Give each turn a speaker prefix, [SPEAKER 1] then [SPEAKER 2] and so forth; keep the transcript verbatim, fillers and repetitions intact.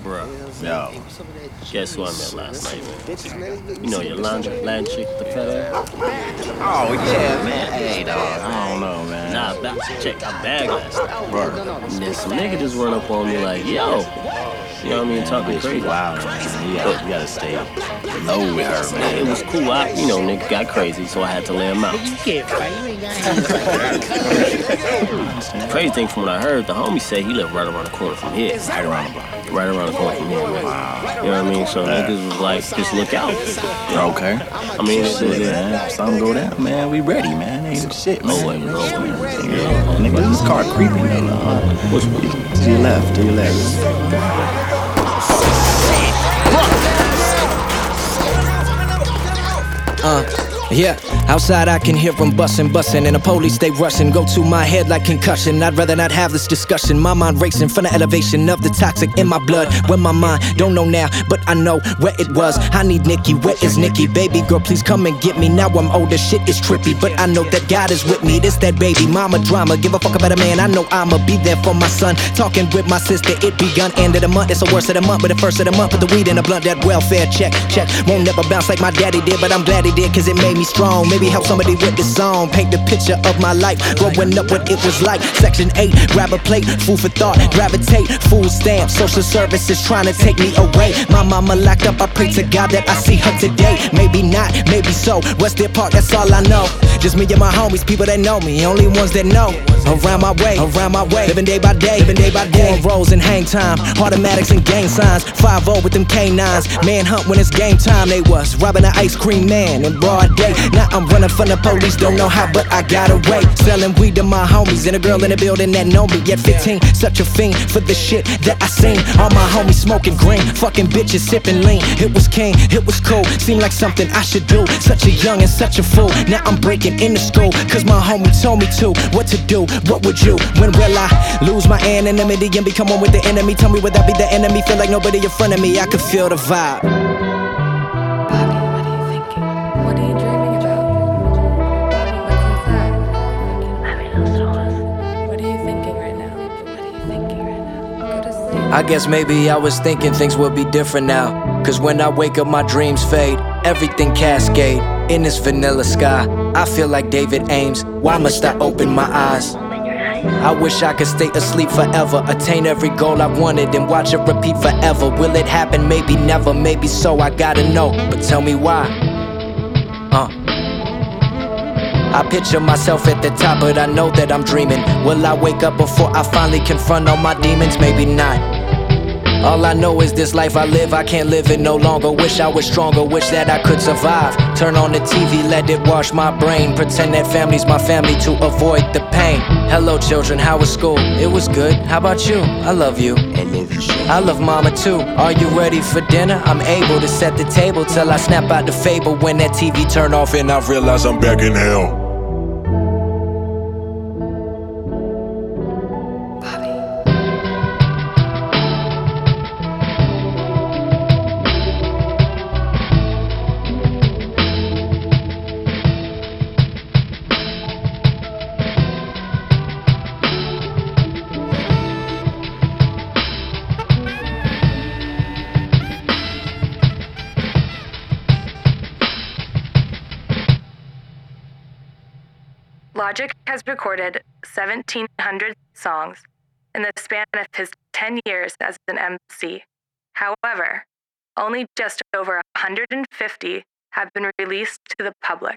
[SPEAKER 1] Bro,
[SPEAKER 2] Yo.
[SPEAKER 1] guess who I met last night, man? You know your Latin Latin chick with the fat ass?
[SPEAKER 2] Oh, yeah, man. Hey, dog. I don't know, man.
[SPEAKER 1] Nah, about to check my bag last night.
[SPEAKER 2] Bro.
[SPEAKER 1] And then some nigga just run up on me like, yo. You know what I mean? Talking crazy.
[SPEAKER 2] Wow, man. You gotta, you gotta stay low with her, man.
[SPEAKER 1] It was cool. I, you know, nigga got crazy, so I had to lay him out.
[SPEAKER 3] You can't fight. You ain't got
[SPEAKER 1] The crazy thing from what I heard, the homie said he lived right around the corner from here.
[SPEAKER 2] Right around the block.
[SPEAKER 1] Right around the corner from here, man.
[SPEAKER 2] Wow.
[SPEAKER 1] You know what I mean? So
[SPEAKER 2] Yeah.
[SPEAKER 1] niggas was like, just look out.
[SPEAKER 2] Okay.
[SPEAKER 1] I mean, it's
[SPEAKER 2] Shit,
[SPEAKER 1] it,
[SPEAKER 2] man. If something go down, man, we ready, man. Ain't shit, man.
[SPEAKER 1] Always, always.
[SPEAKER 2] Yeah. Nigga, this car creeping, though. Uh,
[SPEAKER 1] What's with you?
[SPEAKER 2] to your left, to your left.
[SPEAKER 4] Uh, yeah, outside I can hear them bussin', bussin', and the police they rushin'. Go to my head like concussion. I'd rather not have this discussion. My mind racing from the elevation of the toxic in my blood. When my mind don't know now, but I know where it was. I need Nikki, where is Nikki? Baby girl, please come and get me. Now I'm older, shit is trippy, but I know that God is with me. This that baby mama drama. Give a fuck about a man. I know I'ma be there for my son. Talking with my sister, it begun. End of the month, it's the worst of the month, but the first of the month, put the weed in the blunt. That welfare check, check. Won't never bounce like my daddy did, but I'm glad he did, cause it made me strong. Maybe help somebody with this song. Paint the picture of my life, growing up what it was like. Section eight, grab a plate, food for thought, gravitate, food stamps, social services trying to take me away. My mama locked up, I pray to God that I see her today. Maybe not, maybe so. Western Park, that's all I know. Just me and my homies, people that know me, only ones that know. Around my way, around my way, living day by day, living day by day. Rolls and hang time, automatics and gang signs. five oh with them canines, manhunt when it's game time. They was robbing an ice cream man in broad day. Now I'm running from the police, don't know how, but I got away. Selling weed to my homies, and a girl in the building that know me. At fifteen, such a fiend for the shit that I seen. All my homies smoking green, fucking bitches sipping lean. It was king, it was cool, seemed like something I should do. Such a young and such a fool. Now I'm breaking into school, cause my homie told me to. What to do, what would you? When will I lose my anonymity and become one with the enemy? Tell me, would that be the enemy? Feel like nobody in front of me, I could feel the vibe.
[SPEAKER 5] Bobby, what are you thinking? What are you dreaming about? Bobby, what's inside? What are you thinking right now? What are you thinking right now? Go to sleep.
[SPEAKER 4] I guess maybe I was thinking things would be different now. Cause when I wake up my dreams fade, everything cascade. In this vanilla sky, I feel like David Ames. Why must I open my eyes? I wish I could stay asleep forever, attain every goal I wanted and watch it repeat forever. Will it happen? Maybe never, maybe so, I gotta know. But tell me why. Uh I picture myself at the top, but I know that I'm dreaming. Will I wake up before I finally confront all my demons? Maybe not. All I know is this life I live, I can't live it no longer. Wish I was stronger, wish that I could survive. Turn on the T V, let it wash my brain. Pretend that family's my family to avoid the pain. Hello children, how was school? It was good, how about you? I love you.
[SPEAKER 1] I love you.
[SPEAKER 4] I love mama too. Are you ready for dinner? I'm able to set the table till I snap out the fable. When that T V turn off and I realize I'm back in hell.
[SPEAKER 5] Logic has recorded seventeen hundred songs in the span of his ten years as an M C. However, only just over one hundred fifty have been released to the public.